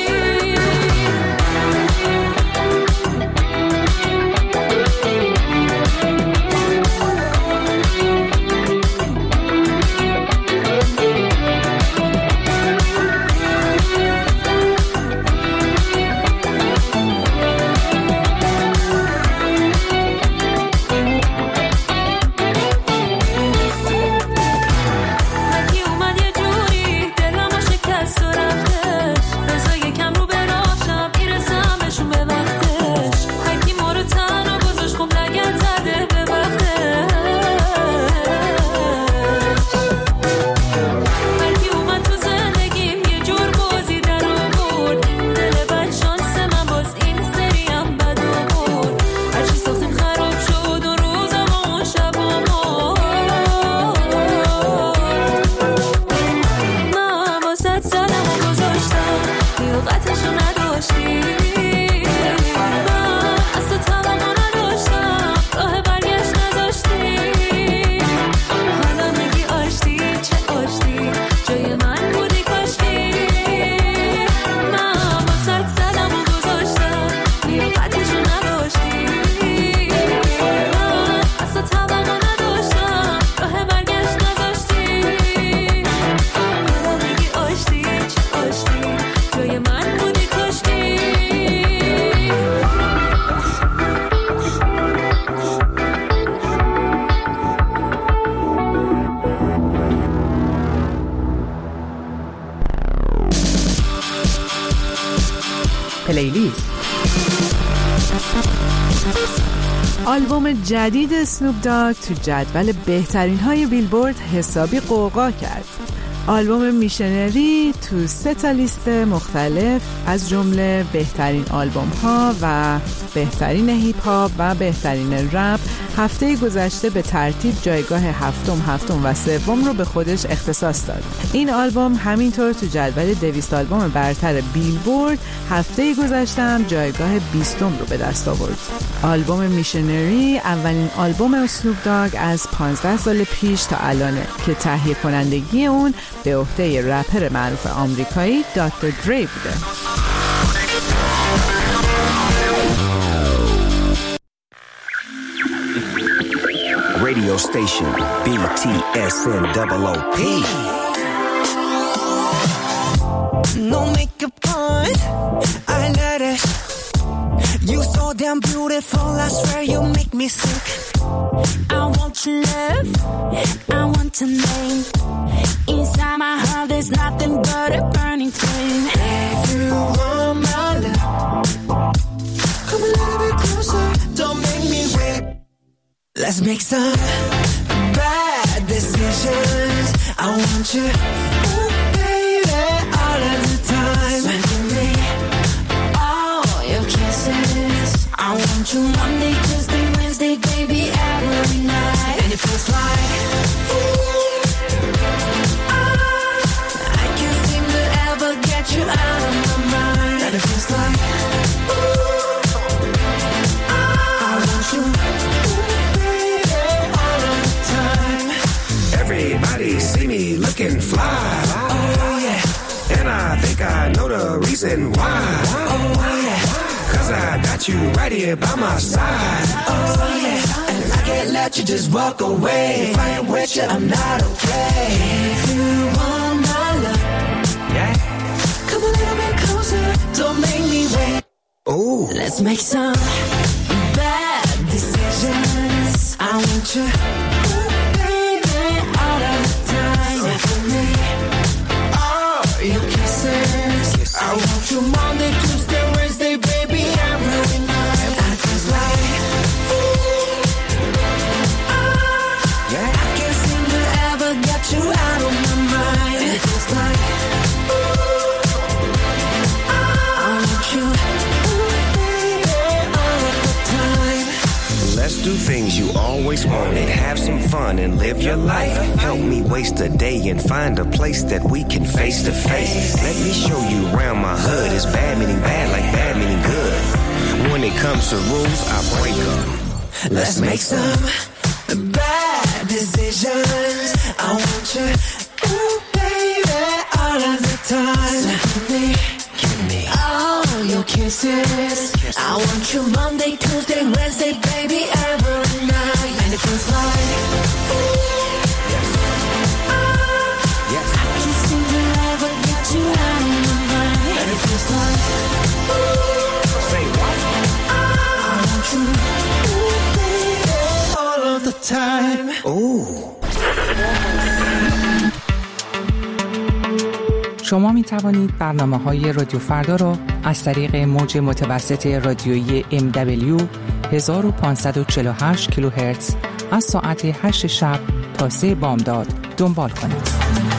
پلیلیست. آلبوم جدید اسنوپ داگ تو جدول بهترین های بیلبورد حسابی قوقا کرد. آلبوم میشنری تو سه تا لیست مختلف از جمله بهترین آلبوم ها و بهترین هیپ هاپ و بهترین رپ هفته گذشته به ترتیب جایگاه هفتم، هفتم و سوم رو به خودش اختصاص داد. این آلبوم همینطور تو جدول دویست آلبوم برتر بیلبورد هفته گذشته هم جایگاه بیستم رو به دست آورد. آلبوم میشنری اولین آلبوم اسنوپ داگ از پانزده سال پیش تا الانه که تهیه کنندگی اون به عهده رپر معروف آمریکایی دکتر دری بوده. Radio station B T S N O O P. No makeup on, I let it. You so damn beautiful, I swear you make me sick. I want your love, I want your name. Inside my heart there's nothing but a burning flame. If you want my love, come a little bit closer, don't make me wait. Let's make some bad decisions. I want you, ooh baby, all of the time. So give me all your kisses. I want you Monday, Tuesday, Wednesday, baby, every night. And it feels like ooh, I, I can't seem to ever get you out of my mind. And it feels like ooh, I, I want you. All of the time. I know the reason why. Oh yeah, cause I got you right here by my side. Oh yeah, and I can't let you just walk away. If I ain't with you, I'm not okay. If you want my love, yeah, come a little bit closer, don't make me wait. Ooh, let's make some bad decisions. I want you, ooh, baby, all of the time. So for me, all your kisses, kisses. I want you Monday, Tuesday, Wednesday, baby, every night. And it feels like, ooh, ah, yeah. I can't seem to ever get you out of my mind. And it feels like, ooh, ah, I want you. Let's do things you always wanted. Have some fun and live your life. Help me waste a day and find a place that we can face to face. Let me show you around my hood. It's bad meaning bad like bad meaning good. When it comes to rules, I break them. Let's make some bad decisions. I want you, ooh baby, all of the time. So give me, give me all your kisses. I want you Monday, Tuesday, Wednesday, baby, every night. And it feels like, ooh, ah, yes. I can't seem to ever get you out of my mind. And it feels like, ooh, say what? Ah, I want you, ooh, baby, all of the time. Ooh. شما می توانید برنامه‌های رادیو فردا را از طریق موج متوسط رادیویی ام دبلیو هزار و پانصد و چهل و هشت کیلوهرتز از ساعت هشت شب تا سه بامداد دنبال کنید.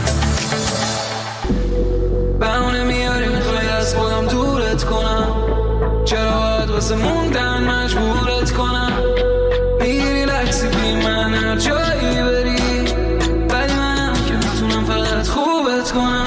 بهونه میاری میخوای از خودم دورت کنم، چرا باید واسه موندن مجبورت کنم؟ میگیری لکسی بی من هر جایی بری، ولی منم که میتونم فقط خوبت کنم.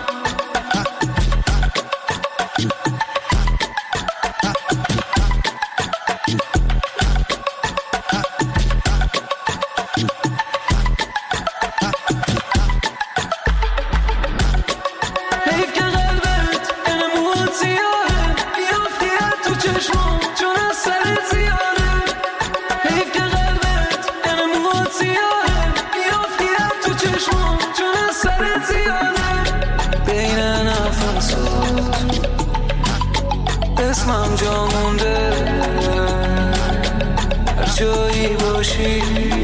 اسمم جا مونده هر جایی باشی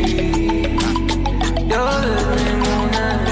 یادت میمونه.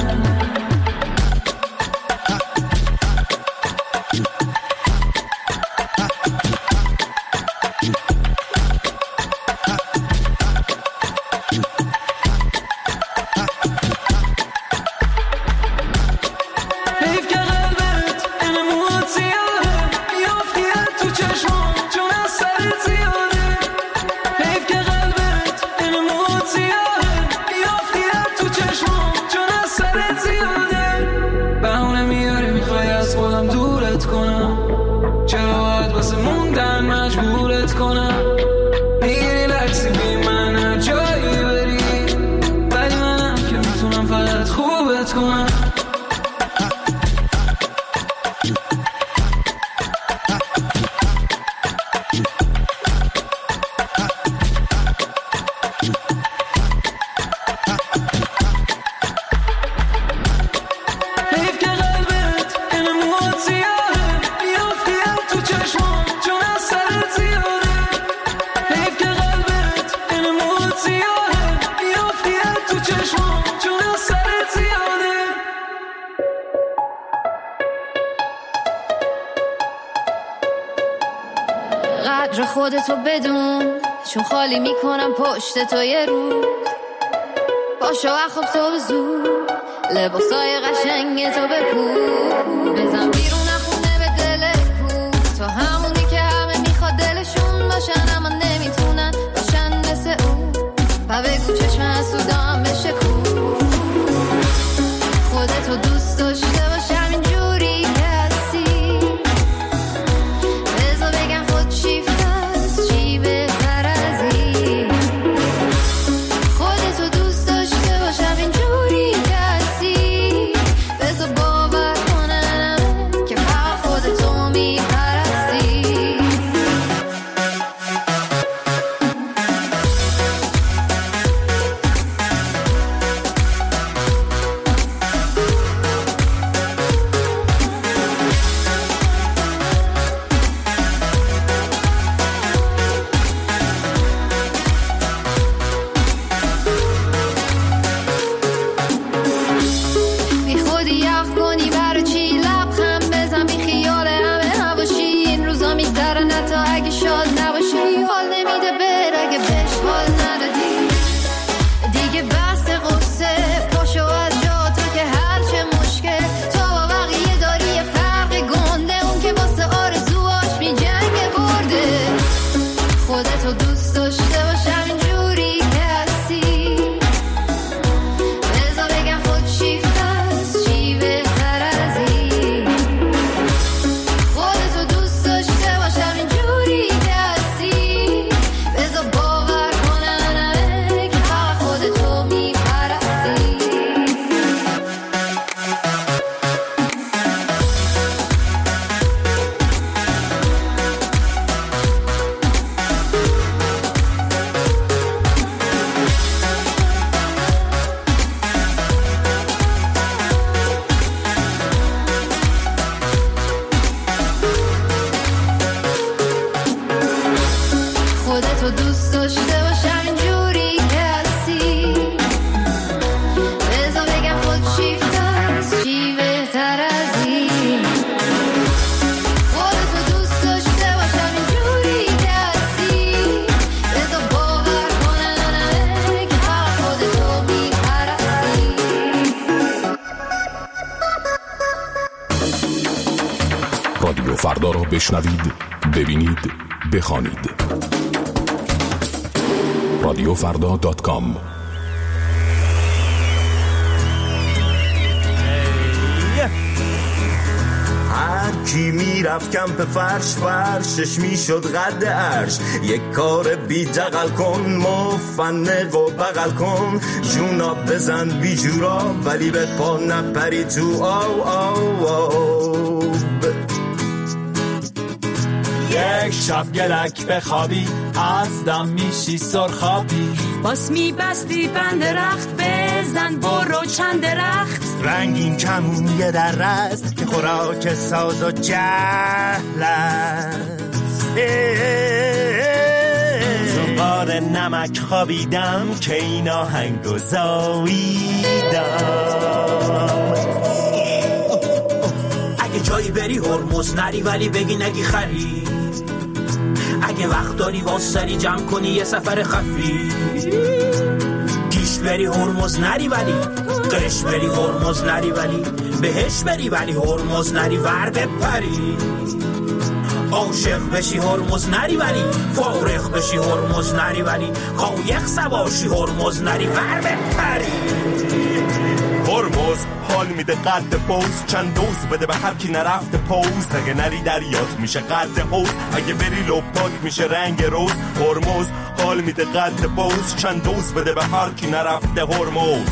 قدر خودتو بدون، چون خالی میکنم پشت تو یه روز. پاشو اخواب تو به زود، لباسای قشنگ تو بپوش. بزن بیرون خونه به دل کو، تو همونی که همه میخواد دلشون باشن اما نمیتونن باشن مثل اون. و بگو چشم حسودام بشه کو، خودتو دوست داشته باش همینجوری که هستی. بذار بگم خود شیفته است چی بهتر از این. خودتو دوست داشته باش همینجوری که هستی. بذار باور کنن دوست داشته باشم اینجوری که هستی بذار بگم خود شیفته است چی بهتر از این خودتو دوست داشته باشم اینجوری که هستی بذار باور کنه که فقط خودتو میپرستی. رادیو فردا رو بشنوید، ببینید، بخوانید. رادیو فردا دات کام. هرکی میرفت کمپ فرش فرشش میشد قد عرش. یک کار بی دقل کن مفنق و بغل کن جونا بزن بی جورا ولی به پا نپری تو آو آو آو. یک شب گلک بخوابی از دم میشی سرخابی باس میبستی بند درخت بزن برو چند درخت رنگین کمون یه در رست که خوراک ساز و جهل است. زنبار نمک خوابیدم که این آهنگو زاییدم. اگه جایی بری هرمز نری ولی بگی نگی خری. اگه وقت داری واسری جمع کنی یه سفر خفی. گیش بری هرمز نری ولی قش بری هرمز نری ولی بهش بری ولی هرمز نری ور بپری. عاشق بشی هرمز نری ولی فارغ بشی هرمز نری ولی قایق سواشی هرمز نری ور بپری. هرمز حال میده قد پوز چند دوز بده به هر کی نرفته پوز. اگه نری دریات میشه قد حوز اگه بری لپات میشه رنگ روز. هرمز حال میده قد پوز چند دوز بده به هر کی نرفته هرمز.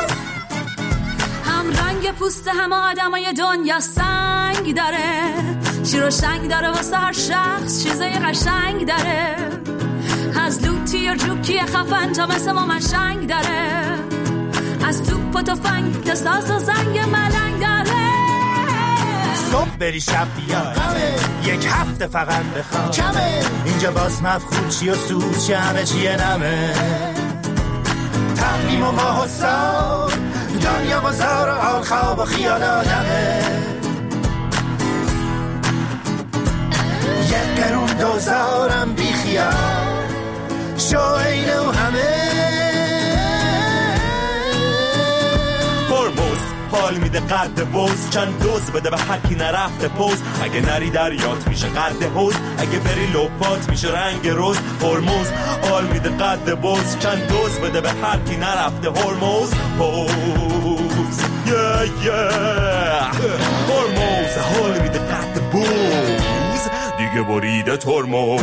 هم رنگ پوست همه آدمای دنیا سنگ داره. شیر و شنگ داره واسه هر شخص چیزای قشنگ داره. از لوتی و جوکی خفن تا مثل ما منشنگ داره. از توپ و تفنگ تا ساز و زنگ ملنگ داره. صبح بری شب بیای یک هفته فقط بخواب کمه. اینجا باز مفخود چی و سود چی همه چیه نمه. تقویم و ماه و سال دنیا و زار و آل خواب و خیال آدمه. یک قرون دوزارم بی خیال شو اینه و همه. هرمز حال میده قد بوز چند دوز بده به هر کی نرفته پوز. اگه نری دریات میشه قد حوز اگه بری لپات میشه رنگ روز. هرمز حال میده قد بوز چند دوز بده به هر کی نرفته هرمز پوز. yeah, yeah. هرمز حال میده قد بوز دیگه بریده ترمز.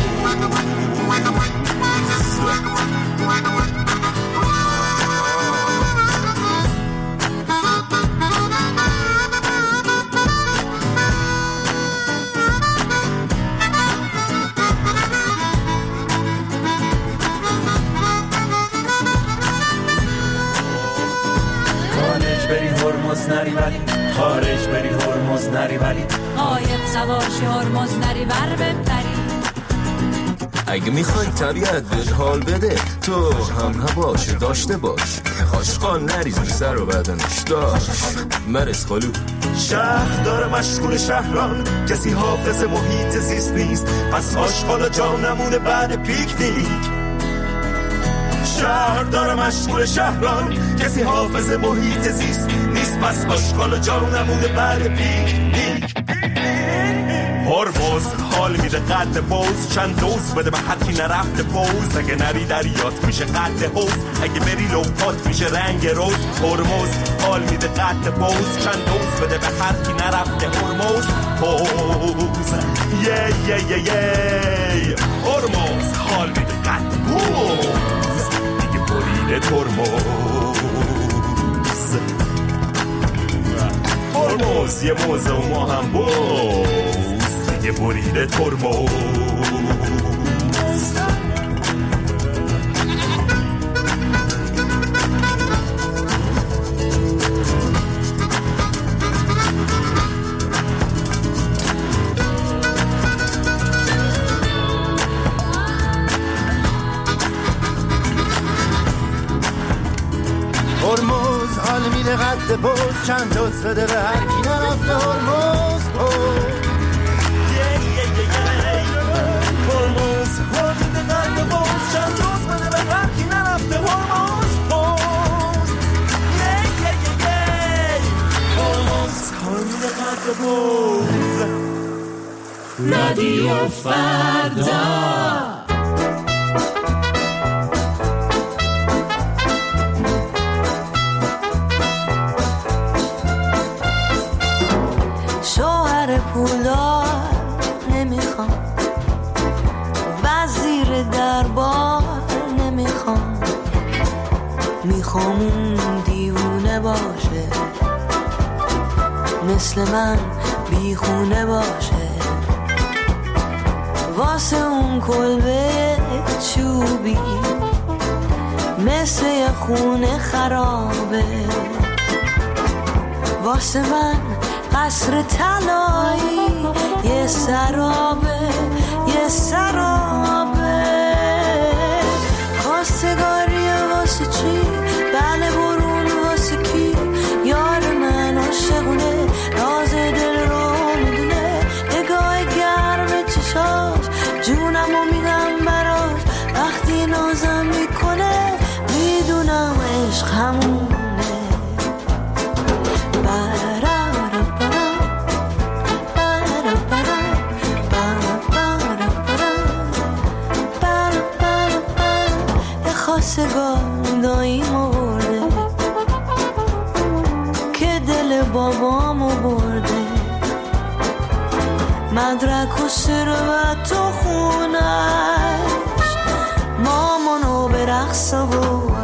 هرمز نری ولی خارج بری هرمز نری ولی قایق سواشی هرمز نری ور بپری. اگه میخوای طبیعت بهت حال بده تو هم هواش داشته باش. آشقان نریز سر و بدنش داشت مرز خالو. شهر داره مشغول شهران کسی حافظ محیط زیست نیست پس آشغال جا نمونه بعد پیکنیک. شهر داره مشغول شهران کسی حافظ محیط زیست نیست پس آشغال جا نمونه بعد پیکنیک. هرمز حال میده قد بوز چند دوز بده به هر کی نرفته پوز. اگه نری دریات میشه قد حوز اگه بری لپات میشه رنگ روز. هرمز حال میده قد بوز چند دوز بده به هر کی نرفته هرمز پوز. یه یه یه یه هرمز حال میده قد بوز دیگه بریده ترمز. هرمز یه موزه و ما هم بوز یه بریده ترمز. چند دوست بده به هر کی نرفته هرمز هرمز حاجت قلب باز چند دوست بده به هر کی نرفته هرمز هرمز حاجت قلب باز رادیو فردا پولدار نمیخوام وزیر دربار نمیخوام میخوام اون دیوونه باشه مثل من بیخونه باشه واسه اون کلبه چوبی مثل یه خونه خرابه واسه من قصر طلایی یه سرابه یه سرابه خواستگاری واسه چی بله برون واسه کی یار من عاشقونه راز دل رو میدونه نگاه گرم چشاش جونمو میدم براش وقتی نازم میکنه میدونم عشق همونه خواستگار داییمو برده که دل بابامو برده مدرک و ثروت و خونش مامانو به رقص و